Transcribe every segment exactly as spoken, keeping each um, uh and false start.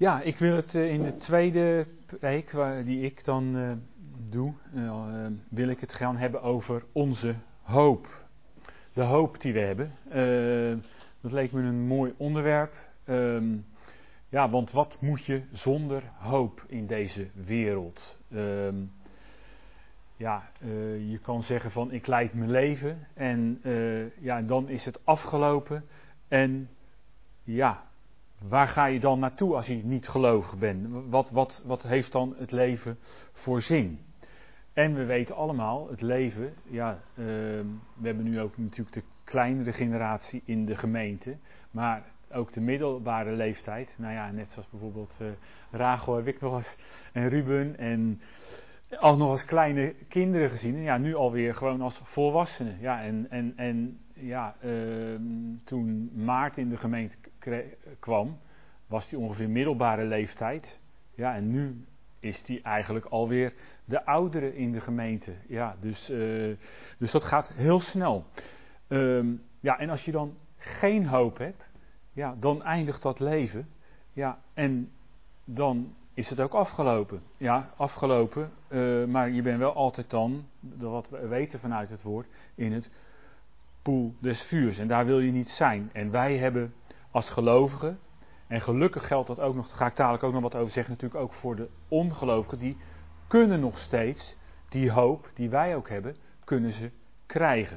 Ja, ik wil het uh, in de tweede preek waar, die ik dan uh, doe, uh, uh, wil ik het gaan hebben over onze hoop. De hoop die we hebben. Uh, dat leek me een mooi onderwerp. Um, ja, want wat moet je zonder hoop in deze wereld? Um, ja, uh, je kan zeggen van ik leid mijn leven en uh, ja, dan is het afgelopen en ja... Waar ga je dan naartoe als je niet gelovig bent? Wat, wat, wat heeft dan het leven voor zin? En we weten allemaal, het leven, ja, uh, we hebben nu ook natuurlijk de kleinere generatie in de gemeente, maar ook de middelbare leeftijd. Nou ja, net zoals bijvoorbeeld uh, Rachel heb ik nog eens, en Ruben en al nog als kleine kinderen gezien. En ja, nu alweer gewoon als volwassenen. Ja, en, en, en ja, uh, toen Maarten in de gemeente kre- kwam, was hij ongeveer middelbare leeftijd. Ja, en nu is hij eigenlijk alweer de oudere in de gemeente. Ja, dus, uh, dus dat gaat heel snel. Um, ja, en als je dan geen hoop hebt, ja, dan eindigt dat leven. Ja, en dan is het ook afgelopen. Ja, afgelopen, uh, maar je bent wel altijd dan, wat we weten vanuit het woord, in het poel des vuurs. En daar wil je niet zijn. En wij hebben als gelovigen, en gelukkig geldt dat ook nog, daar ga ik dadelijk ook nog wat over zeggen, natuurlijk ook voor de ongelovigen, die kunnen nog steeds die hoop die wij ook hebben, kunnen ze krijgen.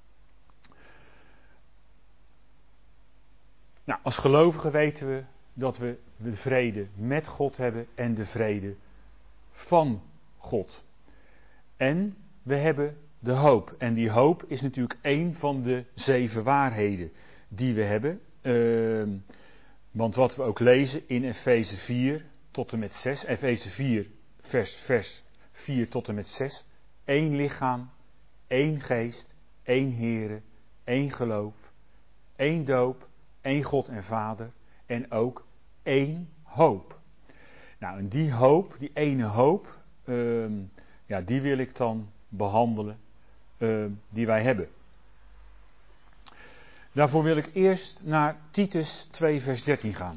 Nou, als gelovigen weten we dat we de vrede met God hebben en de vrede van God. En we hebben de hoop. En die hoop is natuurlijk één van de zeven waarheden die we hebben. Uh, want wat we ook lezen in Efeze vier tot en met zes. Efeze vier vers, vers vier tot en met zes. Eén lichaam, één geest, één Here, één geloof, één doop, één God en Vader en ook één hoop. Nou, en die hoop, die ene hoop, uh, ja, die wil ik dan behandelen, uh, die wij hebben. Daarvoor wil ik eerst naar Titus twee vers dertien gaan.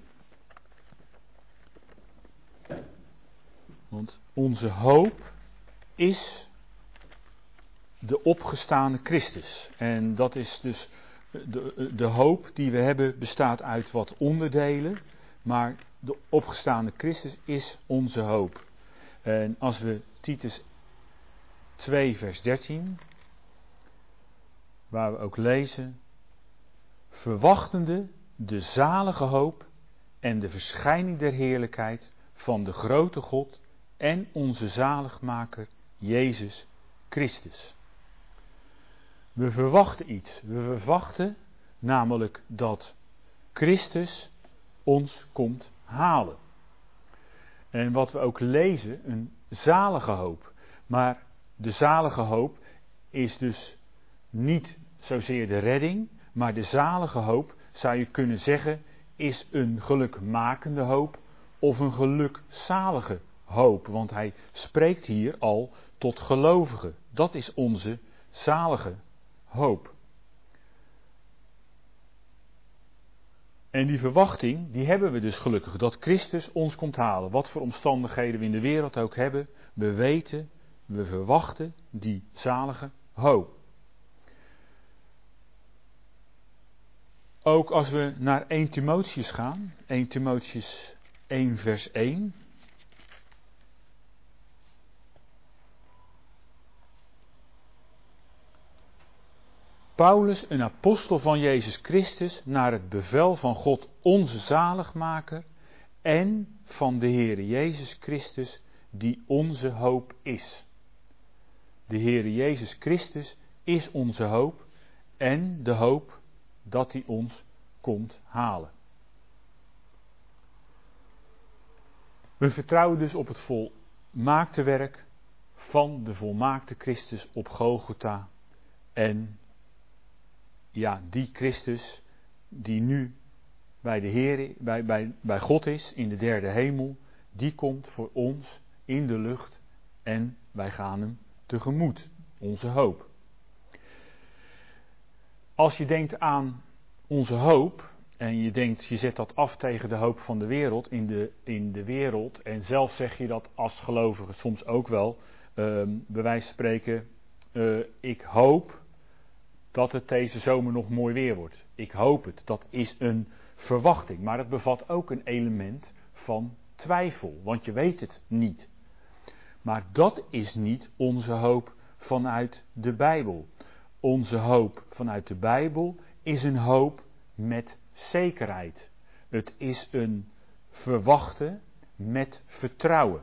Want onze hoop is de opgestane Christus. En dat is dus de, de hoop die we hebben bestaat uit wat onderdelen, maar de opgestane Christus is onze hoop. En als we Titus twee vers dertien, waar we ook lezen, verwachtende de zalige hoop en de verschijning der heerlijkheid van de grote God en onze zaligmaker Jezus Christus. We verwachten iets. We verwachten namelijk dat Christus ons komt halen. En wat we ook lezen, een zalige hoop. Maar de zalige hoop is dus niet zozeer de redding, maar de zalige hoop, zou je kunnen zeggen, is een gelukmakende hoop of een gelukzalige hoop. Want hij spreekt hier al tot gelovigen. Dat is onze zalige hoop. En die verwachting, die hebben we dus gelukkig, dat Christus ons komt halen. Wat voor omstandigheden we in de wereld ook hebben, we weten, we verwachten die zalige hoop. Ook als we naar Eerste Timotheüs gaan, Eerste Timotheüs één vers één. Paulus, een apostel van Jezus Christus, naar het bevel van God onze zaligmaker en van de Heere Jezus Christus, die onze hoop is. De Heere Jezus Christus is onze hoop en de hoop dat hij ons komt halen. We vertrouwen dus op het volmaakte werk van de volmaakte Christus op Golgotha en ja, die Christus die nu bij de Heer, bij, bij, bij God is in de derde hemel, die komt voor ons in de lucht en wij gaan hem tegemoet, onze hoop. Als je denkt aan onze hoop en je denkt, je zet dat af tegen de hoop van de wereld, in de, in de wereld, en zelf zeg je dat als gelovige soms ook wel, um, bij wijze van spreken, uh, ik hoop dat het deze zomer nog mooi weer wordt. Ik hoop het, dat is een verwachting, maar het bevat ook een element van twijfel, want je weet het niet. Maar dat is niet onze hoop vanuit de Bijbel. Onze hoop vanuit de Bijbel is een hoop met zekerheid. Het is een verwachten met vertrouwen.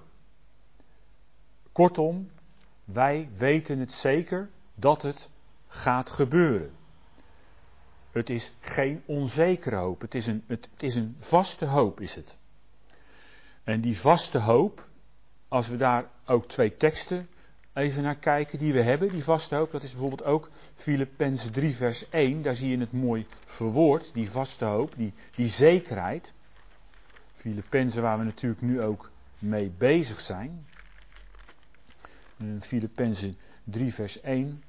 Kortom, wij weten het zeker dat het gaat gebeuren. Het is geen onzekere hoop, het is een, het, het is een vaste hoop is het. En die vaste hoop, als we daar ook twee teksten even naar kijken die we hebben, die vaste hoop, dat is bijvoorbeeld ook Filippenzen drie vers één, daar zie je het mooi verwoord, die vaste hoop, die, die zekerheid. Filippenzen waar we natuurlijk nu ook mee bezig zijn. Filippenzen drie vers één.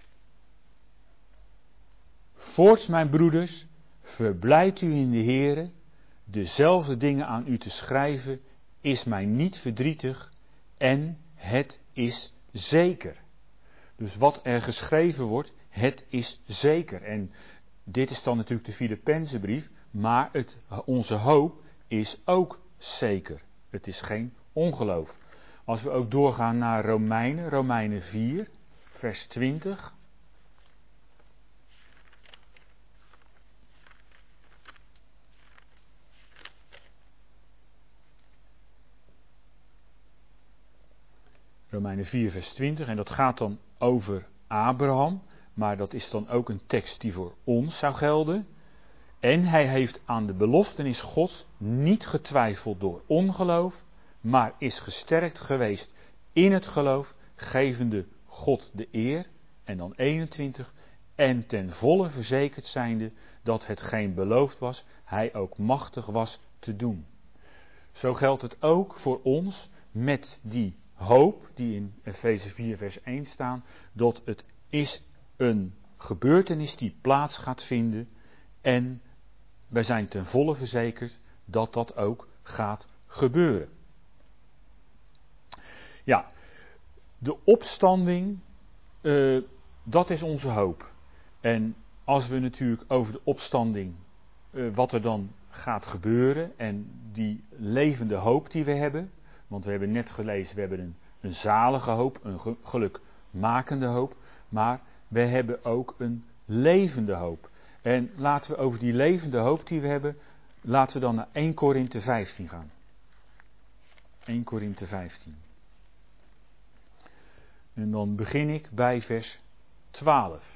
Voorts, mijn broeders, verblijd u in de Here, dezelfde dingen aan u te schrijven, is mij niet verdrietig en het is zeker. Dus wat er geschreven wordt, het is zeker. En dit is dan natuurlijk de Filippenzenbrief, maar het, onze hoop is ook zeker. Het is geen ongeloof. Als we ook doorgaan naar Romeinen, Romeinen vier, vers twintig. Romeinen vier vers twintig, en dat gaat dan over Abraham, maar dat is dan ook een tekst die voor ons zou gelden. En hij heeft aan de beloftenis Gods niet getwijfeld door ongeloof, maar is gesterkt geweest in het geloof, gevende God de eer. En dan eenentwintig, en ten volle verzekerd zijnde dat hetgeen beloofd was, hij ook machtig was te doen. Zo geldt het ook voor ons met die hoop die in Efeze vier vers één staan, dat het is een gebeurtenis die plaats gaat vinden en wij zijn ten volle verzekerd dat dat ook gaat gebeuren. Ja, de opstanding, uh, dat is onze hoop. En als we natuurlijk over de opstanding, uh, wat er dan gaat gebeuren en die levende hoop die we hebben, want we hebben net gelezen, we hebben een, een zalige hoop, een gelukmakende hoop, maar we hebben ook een levende hoop. En laten we over die levende hoop die we hebben, laten we dan naar eerste Korinthe vijftien gaan. eerste Korinthe vijftien. En dan begin ik bij vers twaalf.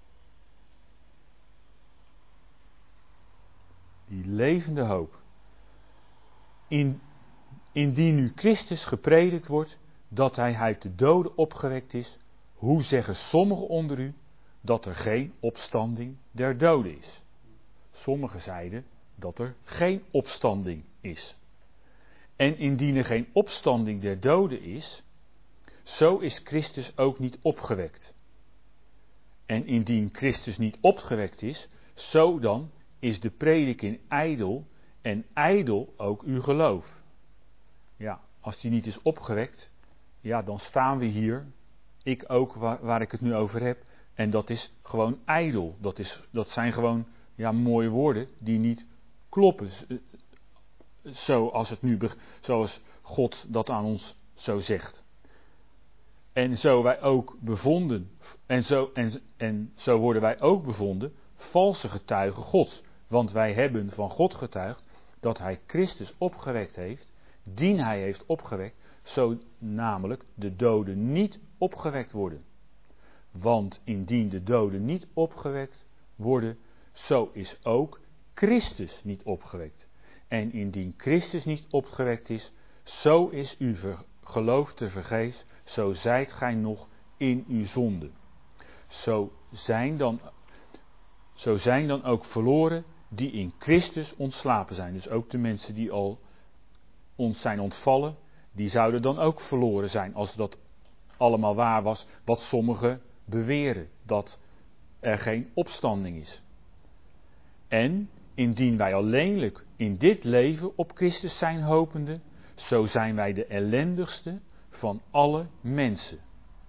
Die levende hoop. In, indien nu Christus gepredikt wordt, dat hij uit de doden opgewekt is, hoe zeggen sommigen onder u dat er geen opstanding der doden is? Sommigen zeiden dat er geen opstanding is. En indien er geen opstanding der doden is, zo is Christus ook niet opgewekt. En indien Christus niet opgewekt is, zo dan is de prediking ijdel en ijdel ook uw geloof. Ja, als die niet is opgewekt, ja, dan staan we hier, ik ook waar, waar ik het nu over heb, en dat is gewoon ijdel. Dat, is, dat zijn gewoon ja, mooie woorden die niet kloppen, zoals, het nu, zoals God dat aan ons zo zegt. En zo wij ook bevonden, en zo, en, en zo worden wij ook bevonden, valse getuigen Gods. Want wij hebben van God getuigd dat hij Christus opgewekt heeft, dien hij heeft opgewekt, zo namelijk de doden niet opgewekt worden. Want indien de doden niet opgewekt worden, zo is ook Christus niet opgewekt. En indien Christus niet opgewekt is, zo is uw geloof te vergeefs, zo zijt gij nog in uw zonde. Zo zijn dan, zo zijn dan ook verloren die in Christus ontslapen zijn. Dus ook de mensen die al ons zijn ontvallen, die zouden dan ook verloren zijn als dat allemaal waar was wat sommigen beweren, dat er geen opstanding is. En indien wij alleenlijk in dit leven op Christus zijn hopende, zo zijn wij de ellendigste van alle mensen.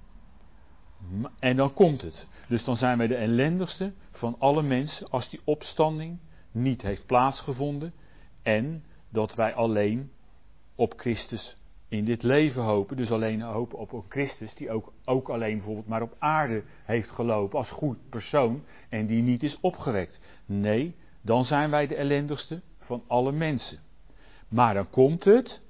En dan komt het. Dus dan zijn wij de ellendigste van alle mensen als die opstanding niet heeft plaatsgevonden en dat wij alleen op Christus in dit leven hopen. Dus alleen hopen op een Christus die ook, ook alleen bijvoorbeeld maar op aarde heeft gelopen als goed persoon en die niet is opgewekt. Nee, dan zijn wij de ellendigste van alle mensen. Maar dan komt het,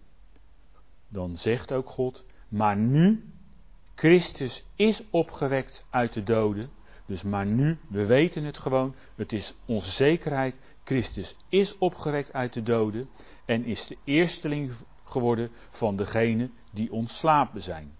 dan zegt ook God, maar nu, Christus is opgewekt uit de doden, dus maar nu, we weten het gewoon, het is onze zekerheid, Christus is opgewekt uit de doden en is de eersteling geworden van degenen die ontslapen zijn.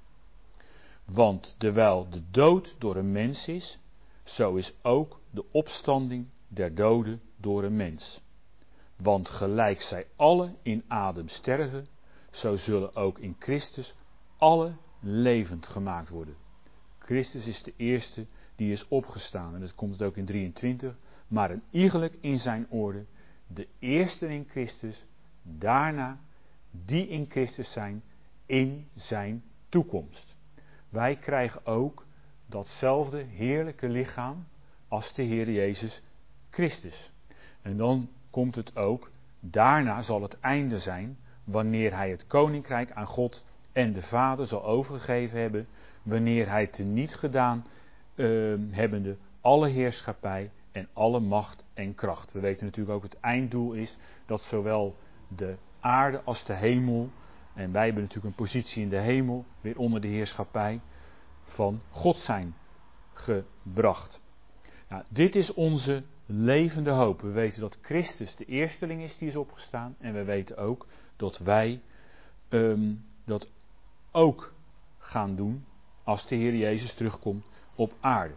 Want terwijl de dood door een mens is, zo is ook de opstanding der doden door een mens. Want gelijk zij alle in Adam sterven, zo zullen ook in Christus alle levend gemaakt worden. Christus is de eerste die is opgestaan. En dat komt het ook in drieëntwintig. Maar een iegelijk in zijn orde. De eerste in Christus. Daarna die in Christus zijn in zijn toekomst. Wij krijgen ook datzelfde heerlijke lichaam als de Heer Jezus Christus. En dan komt het ook, daarna zal het einde zijn, wanneer hij het koninkrijk aan God en de Vader zal overgegeven hebben, wanneer hij teniet gedaan uh, hebbende alle heerschappij en alle macht en kracht. We weten natuurlijk ook het einddoel is dat zowel de aarde als de hemel, en wij hebben natuurlijk een positie in de hemel, weer onder de heerschappij van God zijn gebracht. Nou, dit is onze levende hoop. We weten dat Christus de eersteling is die is opgestaan. En we weten ook dat wij um, dat ook gaan doen als de Heer Jezus terugkomt op aarde.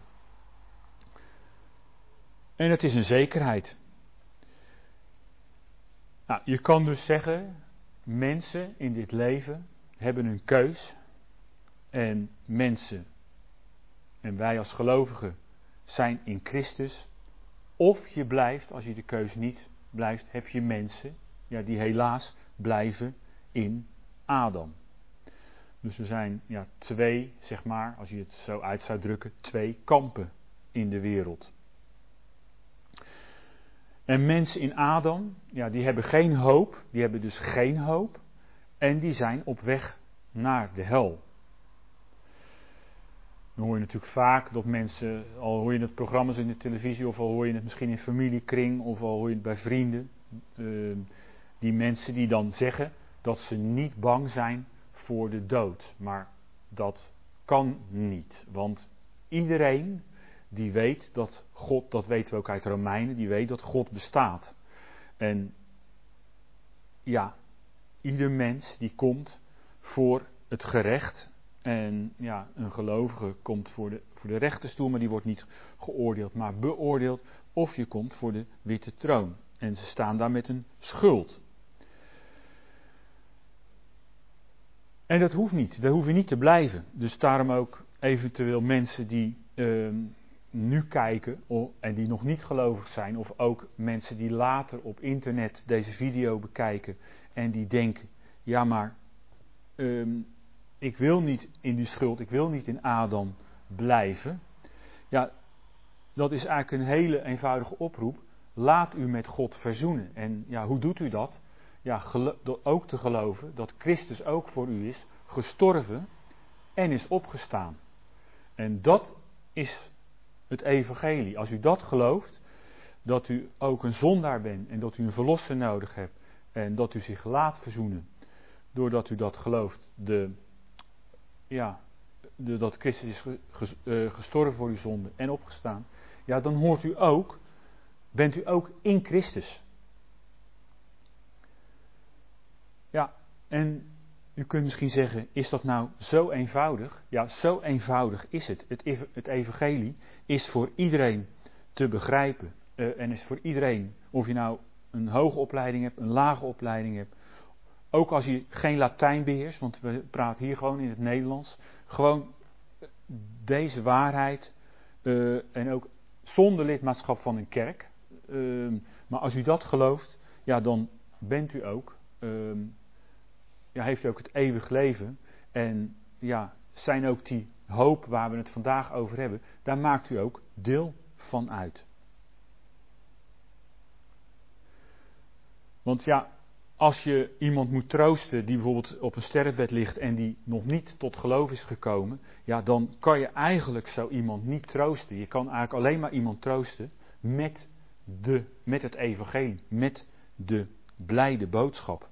En het is een zekerheid. Nou, je kan dus zeggen, mensen in dit leven hebben een keus. En mensen, en wij als gelovigen, zijn in Christus. Of je blijft, als je de keus niet blijft, heb je mensen ja, die helaas blijven in Adam. Dus er zijn ja, twee, zeg maar, als je het zo uit zou drukken, twee kampen in de wereld. En mensen in Adam, ja, die hebben geen hoop, die hebben dus geen hoop. En die zijn op weg naar de hel. Dan hoor je natuurlijk vaak dat mensen, al hoor je het programma's in de televisie, of al hoor je het misschien in familiekring, of al hoor je het bij vrienden, uh, die mensen die dan zeggen dat ze niet bang zijn voor de dood. Maar dat kan niet, want iedereen die weet dat God, dat weten we ook uit Romeinen, die weet dat God bestaat. En ja, ieder mens die komt voor het gerecht. En ja, een gelovige komt voor de, voor de rechterstoel, maar die wordt niet geoordeeld, maar beoordeeld. Of je komt voor de witte troon. En ze staan daar met een schuld. En dat hoeft niet, daar hoef je niet te blijven. Dus daarom ook eventueel mensen die uh, nu kijken oh, en die nog niet gelovig zijn, of ook mensen die later op internet deze video bekijken en die denken, ja maar... Um, Ik wil niet in die schuld, ik wil niet in Adam blijven. Ja, dat is eigenlijk een hele eenvoudige oproep. Laat u met God verzoenen. En ja, hoe doet u dat? Ja, gelo- door ook te geloven dat Christus ook voor u is gestorven en is opgestaan. En dat is het evangelie. Als u dat gelooft, dat u ook een zondaar bent en dat u een verlosser nodig hebt en dat u zich laat verzoenen, doordat u dat gelooft, de... Ja, de, dat Christus is ges, uh, gestorven voor uw zonde en opgestaan. Ja, dan hoort u ook, bent u ook in Christus. Ja, en u kunt misschien zeggen, is dat nou zo eenvoudig? Ja, zo eenvoudig is het. Het, het evangelie is voor iedereen te begrijpen. Uh, en is voor iedereen, of je nou een hoge opleiding hebt, een lage opleiding hebt. Ook als je geen Latijn beheerst, want we praten hier gewoon in het Nederlands. Gewoon deze waarheid. Uh, en ook zonder lidmaatschap van een kerk. Uh, Maar als u dat gelooft, ja, dan bent u ook, um, ja, heeft u ook het eeuwig leven. En ja, zijn ook die hoop waar we het vandaag over hebben, daar maakt u ook deel van uit. Want ja, als je iemand moet troosten die bijvoorbeeld op een sterfbed ligt en die nog niet tot geloof is gekomen, ja, dan kan je eigenlijk zo iemand niet troosten. Je kan eigenlijk alleen maar iemand troosten met, de, met het evangelie, met de blijde boodschap.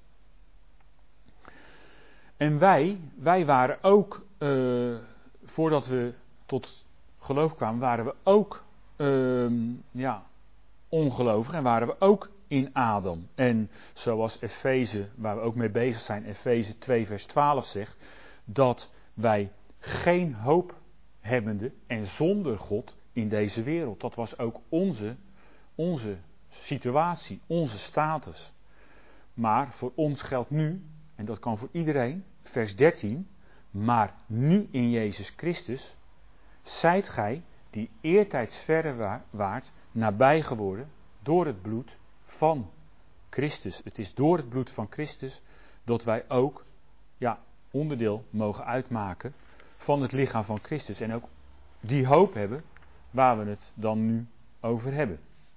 En wij, wij waren ook, uh, voordat we tot geloof kwamen, waren we ook uh, ja, ongelovig en waren we ook in Adam. En zoals Efeze, waar we ook mee bezig zijn, Efeze twee vers twaalf zegt, dat wij geen hoop hebbende en zonder God in deze wereld. Dat was ook onze, onze situatie, onze status. Maar voor ons geldt nu, en dat kan voor iedereen, vers dertien, maar nu in Jezus Christus, zijt gij die eertijds verre waart, nabij geworden door het bloed van Christus. Het is door het bloed van Christus dat wij ook ja, onderdeel mogen uitmaken van het lichaam van Christus. En ook die hoop hebben waar we het dan nu over hebben.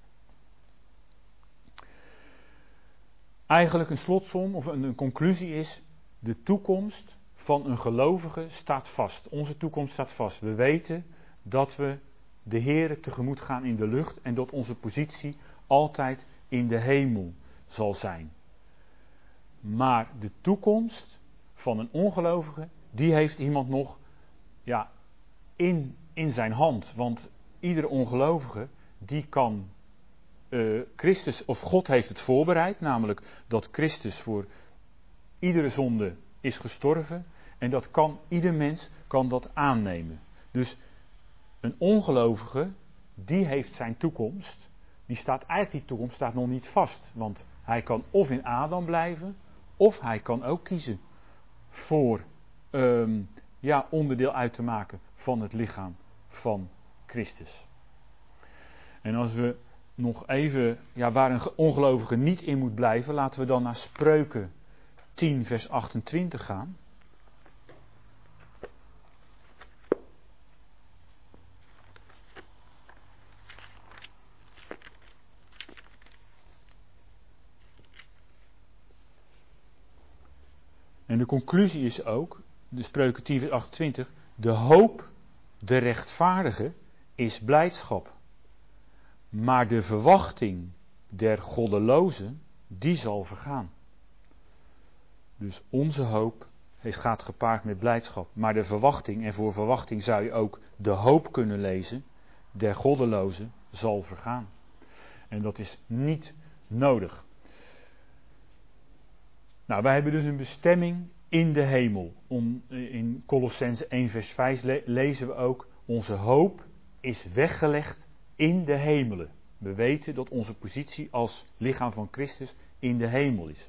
Eigenlijk een slotsom of een, een conclusie is: de toekomst van een gelovige staat vast. Onze toekomst staat vast. We weten dat we de Heere tegemoet gaan in de lucht en dat onze positie altijd in de hemel zal zijn. Maar de toekomst van een ongelovige, die heeft iemand nog ja, in, in zijn hand. Want iedere ongelovige, die kan uh, Christus, of God heeft het voorbereid, namelijk dat Christus voor iedere zonde is gestorven. En dat kan, ieder mens kan dat aannemen. Dus een ongelovige, die heeft zijn toekomst. Die staat eigenlijk, die toekomst staat nog niet vast. Want hij kan of in Adam blijven, of hij kan ook kiezen voor um, ja, onderdeel uit te maken van het lichaam van Christus. En als we nog even, ja, waar een ongelovige niet in moet blijven, laten we dan naar Spreuken tien vers achtentwintig gaan. En de conclusie is ook, de Spreuken tien vers achtentwintig, de hoop de rechtvaardige is blijdschap. Maar de verwachting der goddelozen, die zal vergaan. Dus onze hoop gaat gepaard met blijdschap. Maar de verwachting, en voor verwachting zou je ook de hoop kunnen lezen, der goddelozen zal vergaan. En dat is niet nodig. Nou, wij hebben dus een bestemming in de hemel. Om, in Kolossenzen één vers vijf le- lezen we ook, onze hoop is weggelegd in de hemelen. We weten dat onze positie als lichaam van Christus in de hemel is.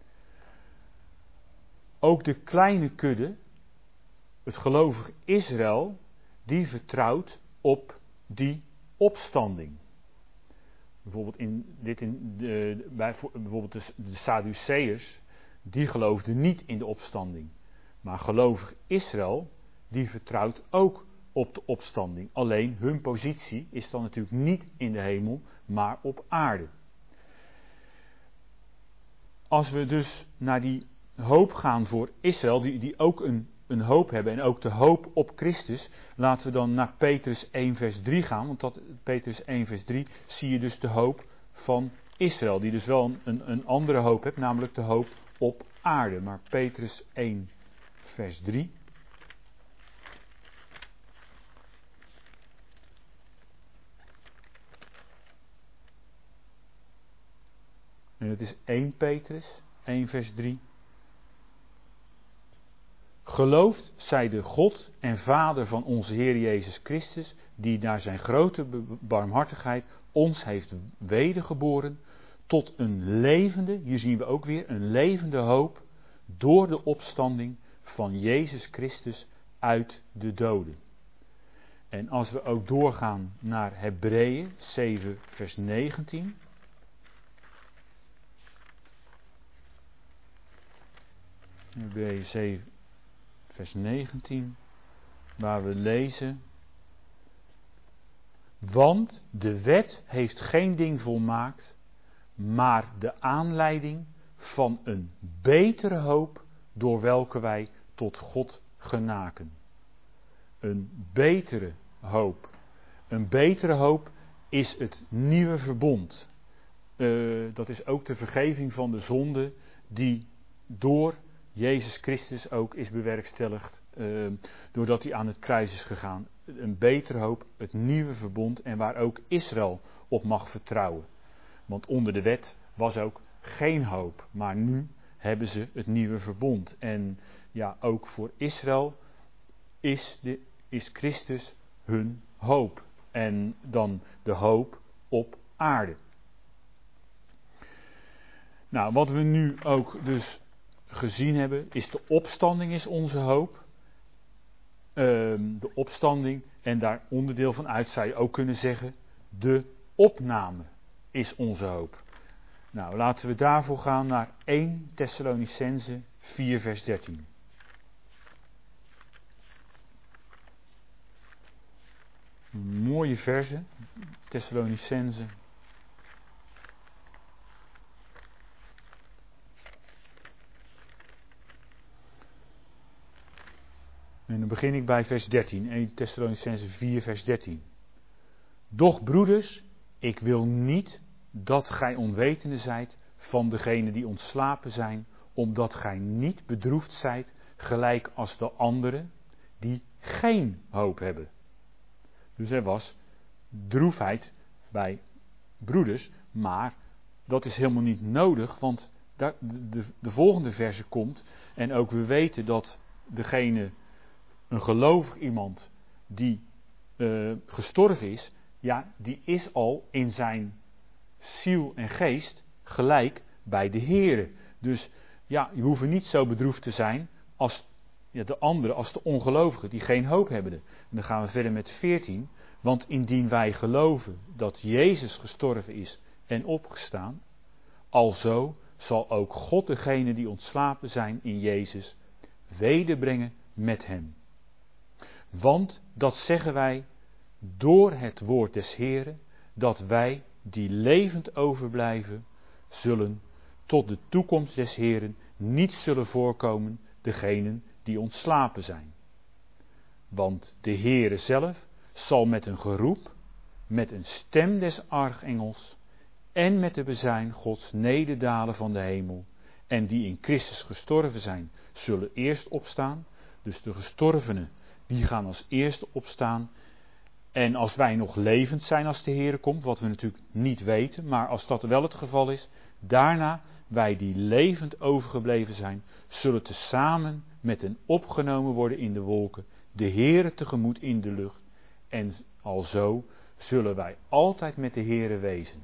Ook de kleine kudde, het gelovig Israël, die vertrouwt op die opstanding. Bijvoorbeeld in, dit in de, bij, bijvoorbeeld de, de Sadduceërs, die geloofden niet in de opstanding. Maar gelovig Israël, die vertrouwt ook op de opstanding. Alleen hun positie is dan natuurlijk niet in de hemel, maar op aarde. Als we dus naar die hoop gaan voor Israël, die, die ook een, een hoop hebben en ook de hoop op Christus, laten we dan naar Petrus één vers drie gaan, want dat, Petrus één vers drie zie je dus de hoop van Israël, die dus wel een, een, een andere hoop heeft, namelijk de hoop op aarde. Maar Petrus één vers drie. En het is één Petrus, één vers drie. Geloofd zij de God en Vader van onze Heer Jezus Christus, die naar zijn grote barmhartigheid ons heeft wedergeboren tot een levende, hier zien we ook weer, een levende hoop door de opstanding van Jezus Christus uit de doden. En als we ook doorgaan naar Hebreeën zeven vers negentien. Hebreeën zeven, vers negentien, waar we lezen: want de wet heeft geen ding volmaakt, maar de aanleiding van een betere hoop, door welke wij tot God genaken. Een betere hoop. Een betere hoop is het nieuwe verbond. Uh, dat is ook de vergeving van de zonde die door Jezus Christus ook is bewerkstelligd. Uh, doordat hij aan het kruis is gegaan. Een betere hoop, het nieuwe verbond en waar ook Israël op mag vertrouwen. Want onder de wet was ook geen hoop. Maar nu hebben ze het nieuwe verbond. En ja, ook voor Israël is, de, is Christus hun hoop. En dan de hoop op aarde. Nou, wat we nu ook dus gezien hebben, is de opstanding is onze hoop. Um, de opstanding, en daar onderdeel van uit zou je ook kunnen zeggen, de opname is onze hoop. Nou, laten we daarvoor gaan naar eerste Thessalonicenzen vier vers dertien. Een mooie verse, Thessalonicenzen. En dan begin ik bij vers dertien, eerste Thessalonicenzen vier vers dertien. Doch broeders, ik wil niet dat gij onwetende zijt van degenen die ontslapen zijn, omdat gij niet bedroefd zijt, gelijk als de anderen die geen hoop hebben. Dus er was droefheid bij broeders, maar dat is helemaal niet nodig, want de, de, de volgende verse komt, en ook we weten dat degene, een gelovig iemand die uh, gestorven is, ja, die is al in zijn ziel en geest gelijk bij de Heere. Dus ja, je hoeft niet zo bedroefd te zijn als ja, de anderen, als de ongelovigen die geen hoop hebben. En dan gaan we verder met veertien. Want indien wij geloven dat Jezus gestorven is en opgestaan, alzo zal ook God degene die ontslapen zijn in Jezus wederbrengen met hem. Want dat zeggen wij door het woord des Heeren, dat wij die levend overblijven, zullen tot de toekomst des Heeren niet zullen voorkomen degenen die ontslapen zijn. Want de Heere zelf zal met een geroep, met een stem des archengels en met de bezuin Gods nederdalen van de hemel. En die in Christus gestorven zijn, zullen eerst opstaan. Dus de gestorvenen, die gaan als eerste opstaan. En als wij nog levend zijn als de Heere komt, wat we natuurlijk niet weten, maar als dat wel het geval is, daarna, wij die levend overgebleven zijn, zullen tezamen met hen opgenomen worden in de wolken, de Heere tegemoet in de lucht. En alzo zullen wij altijd met de Heere wezen.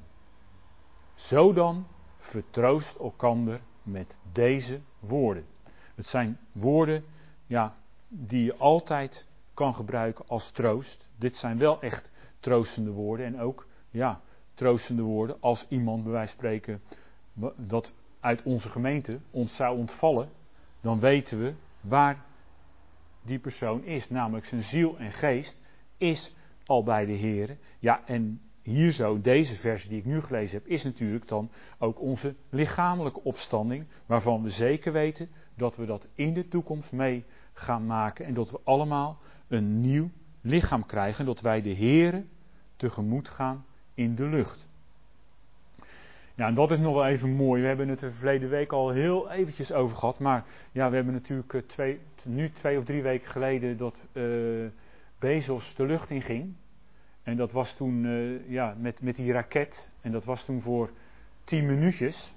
Zo dan, vertroost elkander met deze woorden. Het zijn woorden, ja, die je altijd kan gebruiken als troost. Dit zijn wel echt troostende woorden. En ook, ja, troostende woorden als iemand bij wijze van spreken dat uit onze gemeente ons zou ontvallen. Dan weten we waar die persoon is. Namelijk zijn ziel en geest is al bij de Heere. Ja, en hier zo, deze verse die ik nu gelezen heb, is natuurlijk dan ook onze lichamelijke opstanding. Waarvan we zeker weten dat we dat in de toekomst mee gaan maken. En dat we allemaal een nieuw lichaam krijgen. En dat wij de Heere tegemoet gaan in de lucht. Ja, en dat is nog wel even mooi. We hebben het er verleden week al heel eventjes over gehad. Maar ja, we hebben natuurlijk twee, nu twee of drie weken geleden dat uh, Bezos de lucht in ging. En dat was toen uh, ja, met, met die raket. En dat was toen voor tien minuutjes.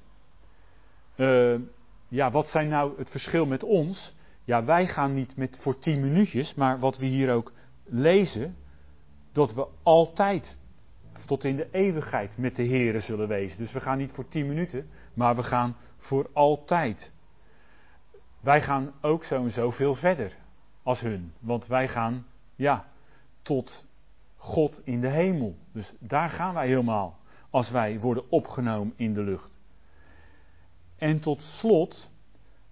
Uh, ja, wat zijn nou het verschil met ons? Ja, wij gaan niet met, voor tien minuutjes. Maar wat we hier ook lezen. Dat we altijd tot in de eeuwigheid met de Heere zullen wezen. Dus we gaan niet voor tien minuten. Maar we gaan voor altijd. Wij gaan ook zo en zo veel verder als hun. Want wij gaan, ja, tot God in de hemel. Dus daar gaan wij helemaal. Als wij worden opgenomen in de lucht. En tot slot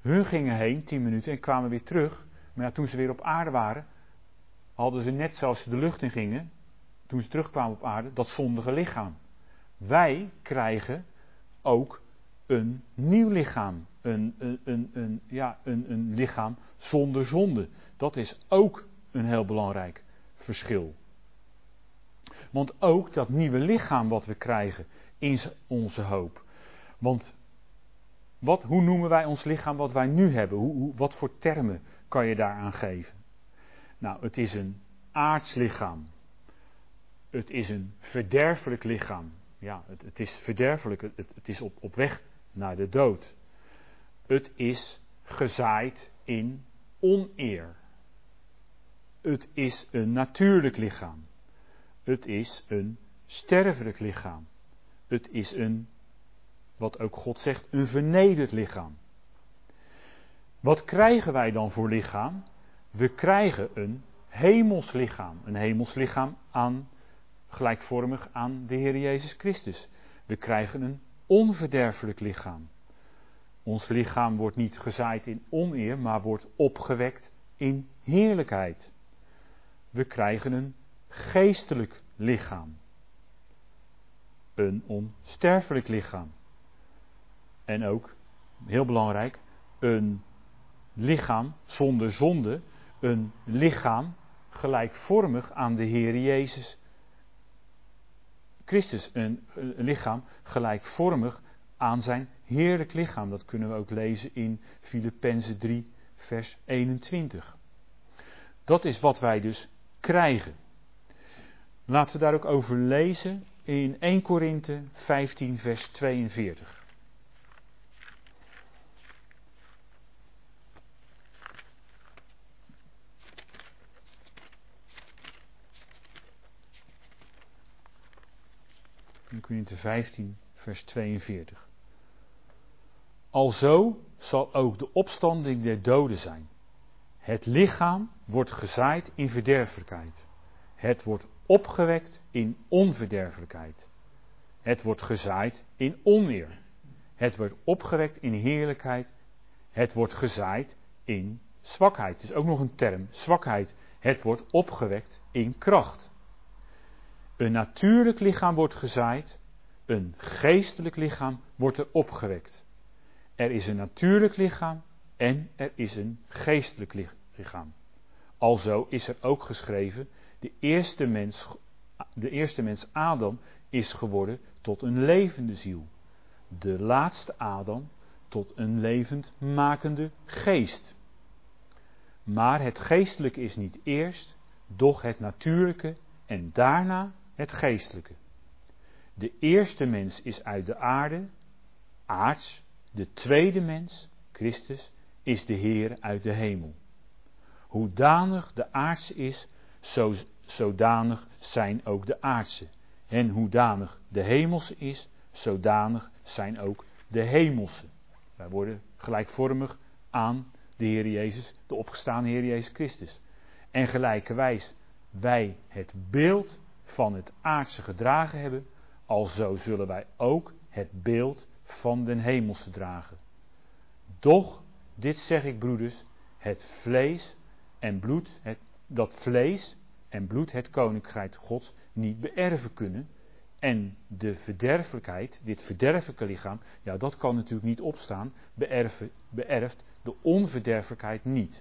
Hun gingen heen, tien minuten, en kwamen weer terug. Maar ja, toen ze weer op aarde waren, hadden ze net zoals ze de lucht in gingen, toen ze terugkwamen op aarde, dat zondige lichaam. Wij krijgen ook een nieuw lichaam. Een, een, een, een, ja, een, een lichaam zonder zonde. Dat is ook een heel belangrijk verschil. Want ook dat nieuwe lichaam wat we krijgen is onze hoop. Want wat, hoe noemen wij ons lichaam wat wij nu hebben? Hoe, hoe, wat voor termen kan je daaraan geven? Nou, het is een aards lichaam. Het is een verderfelijk lichaam. Ja, het, het is verderfelijk. Het, het is op, op weg naar de dood. Het is gezaaid in oneer. Het is een natuurlijk lichaam. Het is een sterfelijk lichaam. Het is een, wat ook God zegt, een vernederd lichaam. Wat krijgen wij dan voor lichaam? We krijgen een hemels lichaam. Een hemels lichaam aan, gelijkvormig aan de Heer Jezus Christus. We krijgen een onverderfelijk lichaam. Ons lichaam wordt niet gezaaid in oneer, maar wordt opgewekt in heerlijkheid. We krijgen een geestelijk lichaam. Een onsterfelijk lichaam. En ook, heel belangrijk, een lichaam zonder zonde. Een lichaam gelijkvormig aan de Heer Jezus Christus. Een, een lichaam gelijkvormig aan zijn heerlijk lichaam. Dat kunnen we ook lezen in Filippenzen drie, vers eenentwintig. Dat is wat wij dus krijgen. Laten we daar ook over lezen in eerste Korinthe vijftien, vers tweeënveertig. eerste Korinthe vijftien, vers tweeënveertig. Alzo zal ook de opstanding der doden zijn. Het lichaam wordt gezaaid in verderfelijkheid. Het wordt opgewekt in onverderfelijkheid. Het wordt gezaaid in oneer. Het wordt opgewekt in heerlijkheid. Het wordt gezaaid in zwakheid. Het is ook nog een term, zwakheid. Het wordt opgewekt in kracht. Een natuurlijk lichaam wordt gezaaid. Een geestelijk lichaam wordt er opgewekt. Er is een natuurlijk lichaam en er is een geestelijk lichaam. Alzo is er ook geschreven, de eerste mens, de eerste mens Adam is geworden tot een levende ziel. De laatste Adam tot een levendmakende geest. Maar het geestelijke is niet eerst, doch het natuurlijke en daarna het geestelijke. De eerste mens is uit de aarde, aards. De tweede mens, Christus, is de Heer uit de hemel. Hoedanig de aardse is, zo, zodanig zijn ook de aardse. En hoedanig de hemelse is, zodanig zijn ook de hemelse. Wij worden gelijkvormig aan de Heer Jezus, de opgestane Heer Jezus Christus. En gelijkerwijs wij het beeld van het aardse gedragen hebben, alzo zullen wij ook het beeld van den hemelse dragen. Doch, dit zeg ik broeders, het vlees en bloed, het, dat vlees en bloed het koninkrijk Gods niet beërven kunnen. En de verderfelijkheid, dit verderfelijke lichaam, ja dat kan natuurlijk niet opstaan, beërven, beërft de onverderfelijkheid niet.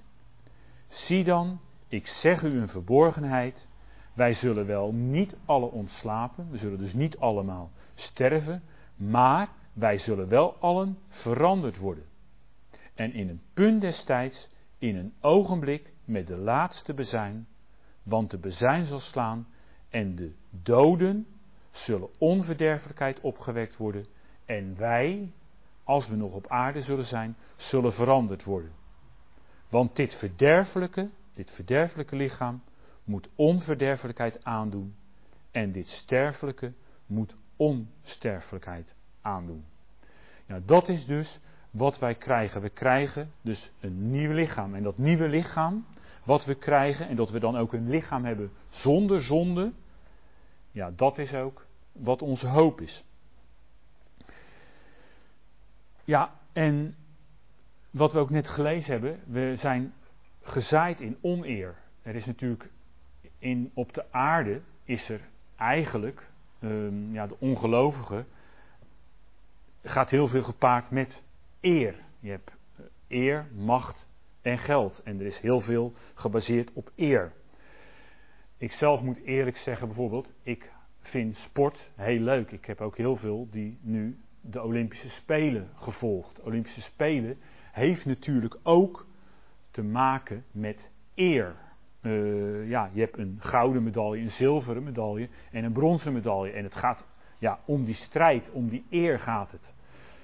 Zie dan, ik zeg u een verborgenheid, wij zullen wel niet alle ontslapen, we zullen dus niet allemaal sterven, maar wij zullen wel allen veranderd worden. En in een punt des tijds, in een ogenblik met de laatste bezuin, want de bezuin zal slaan en de doden zullen onverderfelijkheid opgewekt worden en wij, als we nog op aarde zullen zijn, zullen veranderd worden. Want dit verderfelijke, dit verderfelijke lichaam moet onverderfelijkheid aandoen en dit sterfelijke moet onsterfelijkheid aandoen. Ja, dat is dus wat wij krijgen. We krijgen dus een nieuw lichaam. En dat nieuwe lichaam wat we krijgen, en dat we dan ook een lichaam hebben zonder zonde, ja, dat is ook wat onze hoop is. Ja, en wat we ook net gelezen hebben, we zijn gezaaid in oneer. Er is natuurlijk in, op de aarde is er eigenlijk, um, ja, de ongelovige gaat heel veel gepaard met eer. Je hebt eer, macht en geld. En er is heel veel gebaseerd op eer. Ik zelf moet eerlijk zeggen bijvoorbeeld, ik vind sport heel leuk. Ik heb ook heel veel die nu de Olympische Spelen gevolgd. Olympische Spelen heeft natuurlijk ook te maken met eer. Uh, ja, je hebt een gouden medaille, een zilveren medaille en een bronzen medaille. En het gaat ja, om die strijd, om die eer gaat het.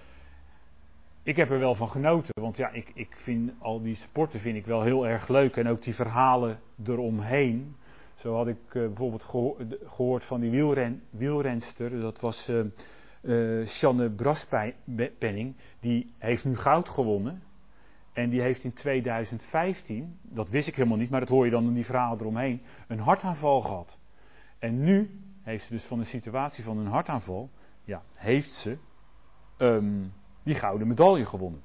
Ik heb er wel van genoten, want ja, ik, ik vind al die sporten vind ik wel heel erg leuk. En ook die verhalen eromheen. Zo had ik uh, bijvoorbeeld geho- gehoord van die wielren, wielrenster, dat was uh, uh, Sjanne Braspenning, die heeft nu goud gewonnen. En die heeft in tweeduizend vijftien, dat wist ik helemaal niet, maar dat hoor je dan in die verhalen eromheen, een hartaanval gehad. En nu heeft ze dus van een situatie van een hartaanval, ja, heeft ze um, die gouden medaille gewonnen.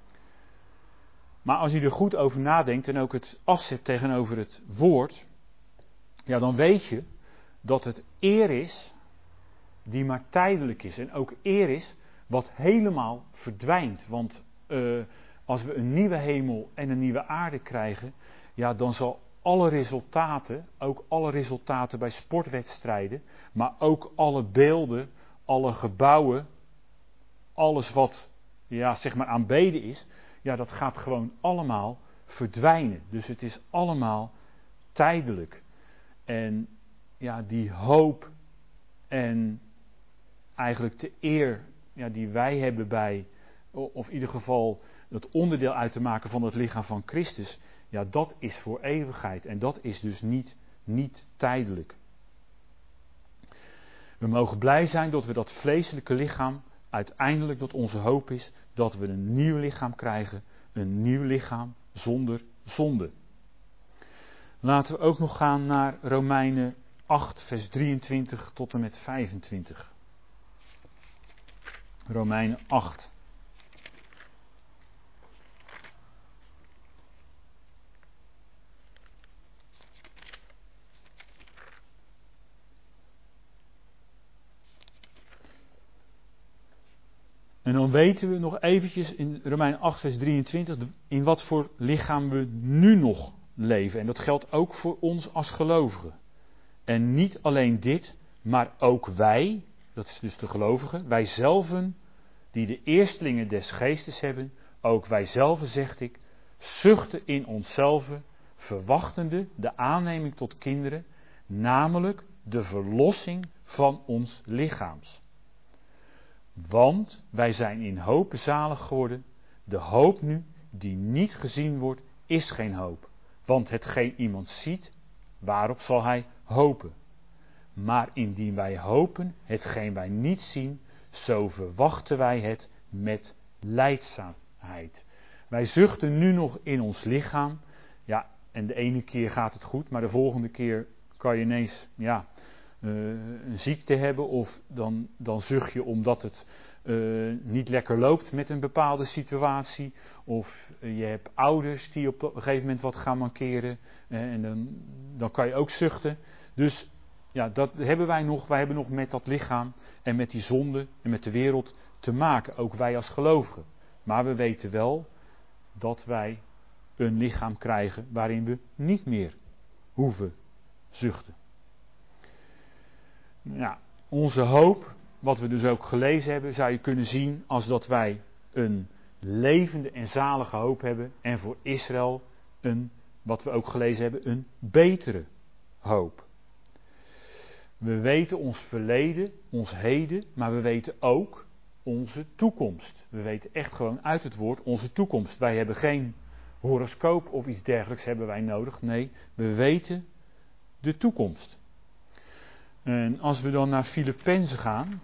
Maar als je er goed over nadenkt en ook het afzet tegenover het woord, ja, dan weet je dat het eer is die maar tijdelijk is. En ook eer is wat helemaal verdwijnt. Want uh, als we een nieuwe hemel en een nieuwe aarde krijgen, ja, dan zal alle resultaten, ook alle resultaten bij sportwedstrijden, maar ook alle beelden, alle gebouwen, alles wat, ja, zeg maar aanbeden is, ja, dat gaat gewoon allemaal verdwijnen. Dus het is allemaal tijdelijk. En ja, die hoop en eigenlijk de eer ja, die wij hebben bij, of in ieder geval dat onderdeel uit te maken van het lichaam van Christus, ja, dat is voor eeuwigheid en dat is dus niet, niet tijdelijk. We mogen blij zijn dat we dat vleeselijke lichaam, uiteindelijk dat onze hoop is, dat we een nieuw lichaam krijgen, een nieuw lichaam zonder zonde. Laten we ook nog gaan naar Romeinen acht, vers drieëntwintig tot en met vijfentwintig. Romeinen acht. En dan weten we nog eventjes in Romeinen acht, vers drieëntwintig, in wat voor lichaam we nu nog leven. En dat geldt ook voor ons als gelovigen. En niet alleen dit, maar ook wij, dat is dus de gelovigen, wij zelven, die de eerstelingen des geestes hebben, ook wij zelven, zegt ik, zuchten in onszelven, verwachtende de aanneming tot kinderen, namelijk de verlossing van ons lichaams. Want wij zijn in hoop zalig geworden. De hoop nu, die niet gezien wordt, is geen hoop. Want hetgeen iemand ziet, waarop zal hij hopen? Maar indien wij hopen, hetgeen wij niet zien, zo verwachten wij het met lijdzaamheid. Wij zuchten nu nog in ons lichaam. Ja, en de ene keer gaat het goed, maar de volgende keer kan je ineens, ja, Uh, een ziekte hebben of dan, dan zucht je omdat het uh, niet lekker loopt met een bepaalde situatie of uh, je hebt ouders die op een gegeven moment wat gaan mankeren uh, en dan, dan kan je ook zuchten. Dus ja, dat hebben wij nog, wij hebben nog met dat lichaam en met die zonde en met de wereld te maken, ook wij als gelovigen. Maar we weten wel dat wij een lichaam krijgen waarin we niet meer hoeven zuchten. Ja, onze hoop, wat we dus ook gelezen hebben, zou je kunnen zien als dat wij een levende en zalige hoop hebben en voor Israël een, wat we ook gelezen hebben, een betere hoop. We weten ons verleden, ons heden, maar we weten ook onze toekomst. We weten echt gewoon uit het woord onze toekomst. Wij hebben geen horoscoop of iets dergelijks hebben wij nodig. Nee, we weten de toekomst. En als we dan naar Filippenzen gaan.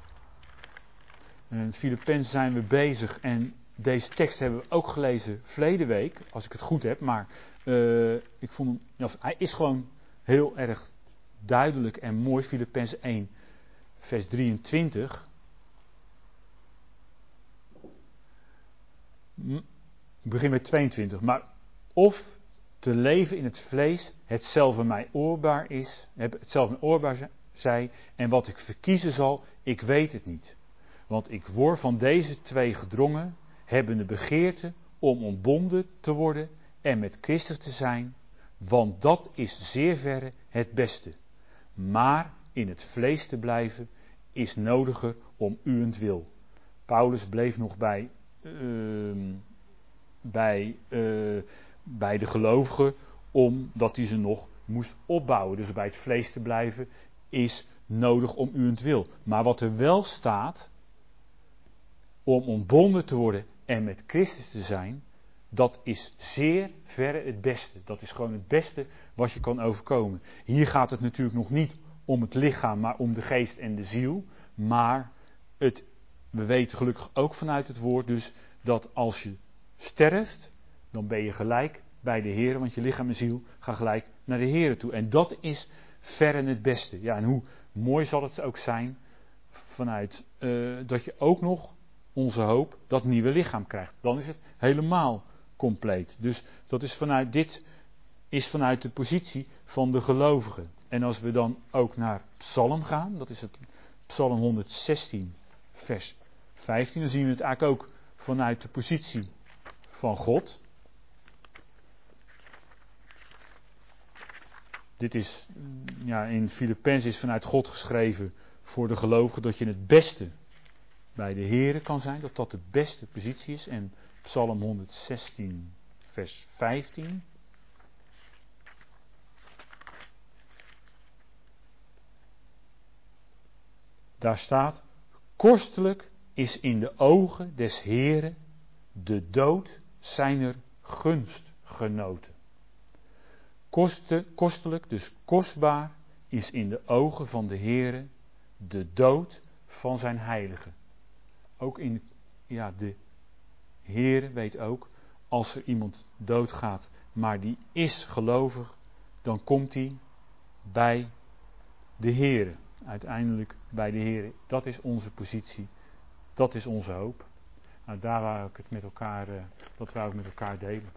In Filippenzen zijn we bezig en deze tekst hebben we ook gelezen verleden week, als ik het goed heb. Maar uh, ik vond hem, ja, hij is gewoon heel erg duidelijk en mooi. Filippenzen één, vers drieëntwintig. Ik begin met tweeëntwintig. Maar of te leven in het vlees hetzelfde mij oorbaar is, hetzelfde mij oorbaar zij, en wat ik verkiezen zal, ik weet het niet. Want ik word van deze twee gedrongen, hebbende begeerte om ontbonden te worden en met Christus te zijn, want dat is zeer verre het beste. Maar in het vlees te blijven is nodiger om uwentwil. Paulus bleef nog bij, uh, bij, uh, bij de gelovigen, omdat hij ze nog moest opbouwen. Dus bij het vlees te blijven is nodig om uwentwil. Maar wat er wel staat, om ontbonden te worden en met Christus te zijn, dat is zeer verre het beste. Dat is gewoon het beste wat je kan overkomen. Hier gaat het natuurlijk nog niet om het lichaam, maar om de geest en de ziel. Maar het, we weten gelukkig ook vanuit het woord dus dat als je sterft, dan ben je gelijk bij de Heer, want je lichaam en ziel gaan gelijk naar de Heer toe. En dat is verre het beste. Ja, en hoe mooi zal het ook zijn vanuit uh, dat je ook nog onze hoop dat nieuwe lichaam krijgt. Dan is het helemaal compleet. Dus dat is vanuit dit is vanuit de positie van de gelovigen. En als we dan ook naar Psalm gaan, dat is het Psalm honderdzestien vers vijftien, dan zien we het eigenlijk ook vanuit de positie van God. Dit is, ja, in Filippenzen is vanuit God geschreven voor de gelovigen dat je het beste bij de Here kan zijn, dat dat de beste positie is. En Psalm honderdzestien vers vijftien. Daar staat: kostelijk is in de ogen des Heren de dood zijner gunstgenoten. Koste, kostelijk, dus kostbaar, is in de ogen van de Heere de dood van zijn heiligen. Ook in, ja, de Heere weet ook, als er iemand doodgaat, maar die is gelovig, dan komt hij bij de Heere. Uiteindelijk bij de Heere. Dat is onze positie. Dat is onze hoop. Nou, daar wou ik het met elkaar, uh, dat wou ik met elkaar delen.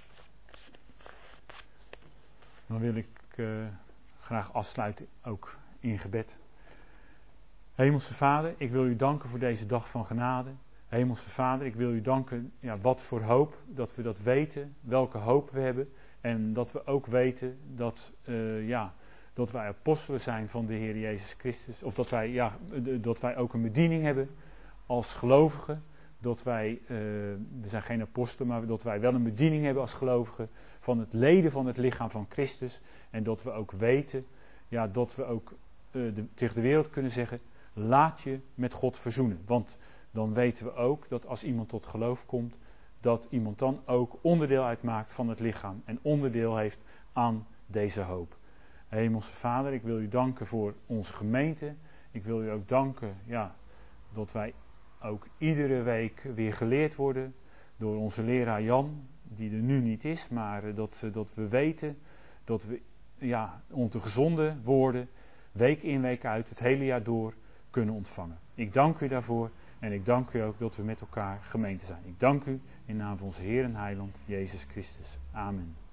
Dan wil ik uh, graag afsluiten, ook in gebed. Hemelse Vader, ik wil u danken voor deze dag van genade. Hemelse Vader, ik wil u danken, ja, wat voor hoop, dat we dat weten, welke hoop we hebben. En dat we ook weten dat, uh, ja, dat wij apostelen zijn van de Heer Jezus Christus. Of dat wij, ja, dat wij ook een bediening hebben als gelovigen. Dat wij, uh, we zijn geen apostelen, maar dat wij wel een bediening hebben als gelovigen van het leden van het lichaam van Christus. En dat we ook weten, ja, dat we ook uh, de, tegen de wereld kunnen zeggen, laat je met God verzoenen. Want dan weten we ook dat als iemand tot geloof komt, dat iemand dan ook onderdeel uitmaakt van het lichaam. En onderdeel heeft aan deze hoop. Hemelse Vader, ik wil u danken voor onze gemeente. Ik wil u ook danken, ja, dat wij ook iedere week weer geleerd worden door onze leraar Jan, die er nu niet is, maar dat, dat we weten dat we, ja, onze gezonde woorden week in week uit het hele jaar door kunnen ontvangen. Ik dank u daarvoor en ik dank u ook dat we met elkaar gemeente zijn. Ik dank u in naam van onze Heer en Heiland Jezus Christus. Amen.